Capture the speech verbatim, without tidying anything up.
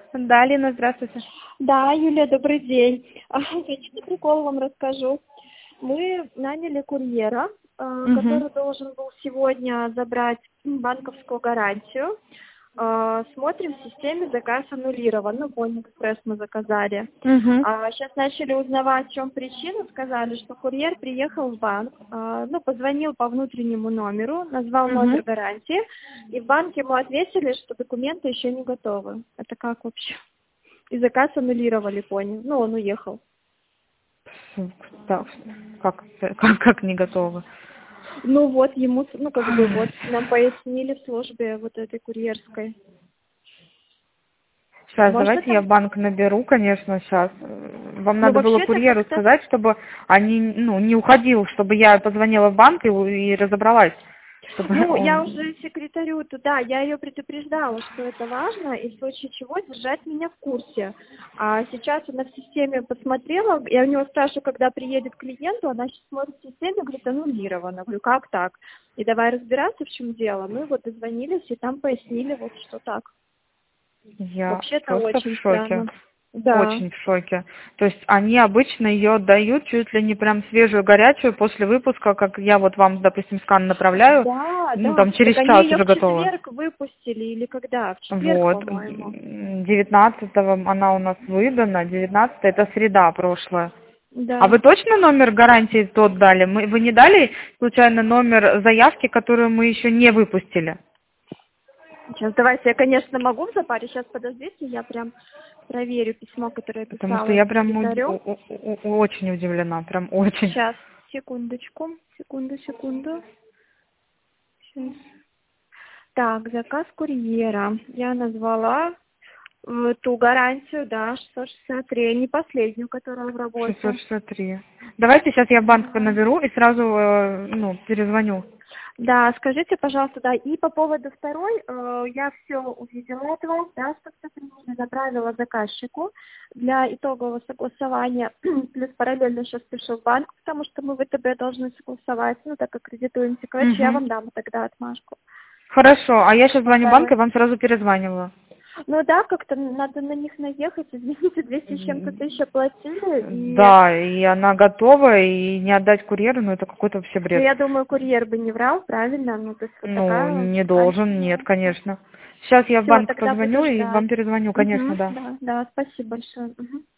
Да, Лина, здравствуйте. Да, Юлия, добрый день. А, Хотите прикол вам расскажу? Мы наняли курьера, э, Угу. который должен был сегодня забрать банковскую гарантию. Э, Смотрим, в системе заказ аннулирован. Ну, Пони Экспресс мы заказали. Угу. А сейчас начали узнавать, в чем причина. Сказали, что курьер приехал в банк, э, ну, позвонил по внутреннему номеру, назвал номер Угу. гарантии, и в банке ему ответили, что документы еще не готовы. Это как вообще? И заказ аннулировали, понял. Ну, он уехал. Так, как, как, как не готовы? Ну вот, ему, ну как бы вот, нам пояснили в службе вот этой курьерской. Сейчас, Можно давайте я там? в банк наберу, конечно, сейчас. Вам Ну надо было вообще-то курьеру как-то... сказать, чтобы они, ну, не уходил, чтобы я позвонила в банк и, и разобралась, чтобы Ну, я он... уже секретарю туда, я ее предупреждала, что это важно, и в случае чего держать меня в курсе. А сейчас она в системе посмотрела, я у нее спрашиваю, когда приедет клиенту, она сейчас смотрит в системе, говорит, аннулировано. Говорю, как так? И давай разбираться, в чем дело. Мы вот дозвонились, и там пояснили, вот что так. Я Вообще-то просто в очень шоке. странно. Да. Очень в шоке. То есть они обычно ее отдают чуть ли не прям свежую, горячую после выпуска, как я вот вам, допустим, скан направляю, Да, ну да. там через Так они час ее уже в готова. четверг выпустили или когда? В четверг, Вот. по-моему. девятнадцатого она у нас выдана, девятнадцатое это среда прошлая. А Да. вы точно номер гарантии тот дали? Мы, вы не дали случайно номер заявки, которую мы еще не выпустили? Сейчас давайте, я, конечно, могу в запаре. Сейчас подождите, я прям проверю письмо, которое я Потому что писала я прям уд- секретарю. о- о- о- очень удивлена, прям очень. Сейчас, секундочку, секунду, секунду. Щас. Так, заказ курьера. Я назвала э, ту гарантию, да, шестьсот шестьдесят три, не последнюю, которая в шестьсот работе. шестьдесят три. Давайте сейчас я в банк Да. наберу и сразу, э, ну, перезвоню. Да, скажите, пожалуйста, да, и по поводу второй, э, я все увидела от вас, да, что все приняли, направила заказчику для итогового согласования, плюс параллельно сейчас пишу в банк, потому что мы в ВТБ должны согласовать, ну, так как кредитуемся, короче, я Мгм. вам дам тогда отмашку. Хорошо, а я сейчас звоню в банк и Поставила. вам сразу перезваниваю. Ну да, как-то надо на них наехать, извините, двести с чем-то тысяч оплатили, и, Да, и она готова, и не отдать курьеру, ну это какой-то вообще ну, бред. я думаю, курьер бы не врал, правильно, ну, то есть вот Ну, такая не должен, гарантия. нет, конечно. Сейчас я в Все, банк тогда буду позвоню и ждать. вам перезвоню, конечно, Угу, да. да, да, спасибо большое. Мгм.